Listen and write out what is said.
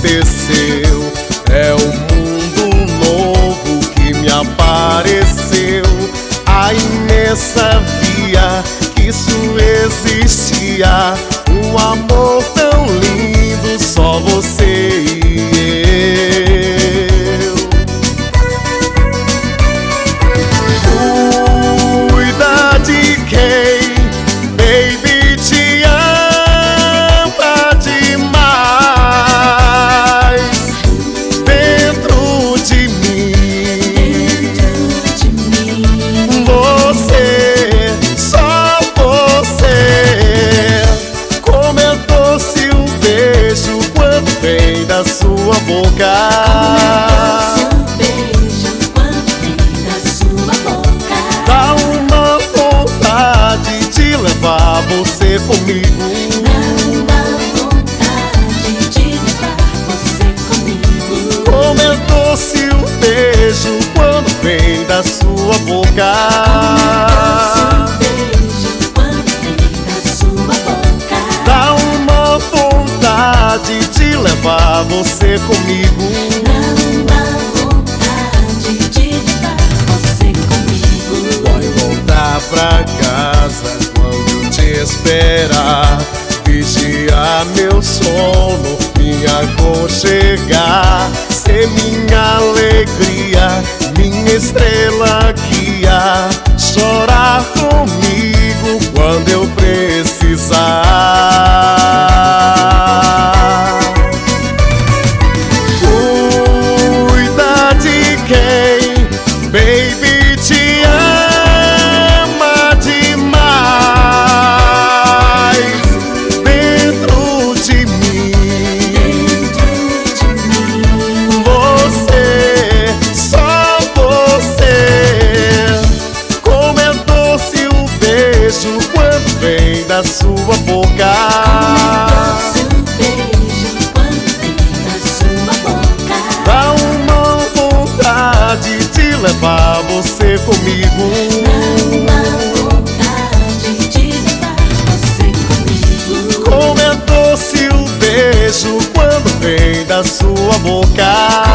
aconteceu. É um mundo novo que me apareceu. Aí nessa via que isso existia, um amor tão lindo, só você e eu. Cuida de quem, baby, te ama demais. Dentro de mim, você, só você. Como é doce o beijo quando vem da sua boca. Dá uma vontade de levar você comigo. Como é doce o beijo quando vem da sua boca. Dá uma vontade de levar você comigo. Vai voltar pra casa quando te esperar. Vigiar meu sono, me aconchegar. Ser minha alegria, minha estrela guia. Chorar comigo quando eu precisar. Cuida de quem, baby, te ama demais. Dentro de mim, você, só você. Como é doce o beijo quando vem da sua boca. Dá uma vontade de levar você comigo. Como é doce o beijo quando vem da sua boca.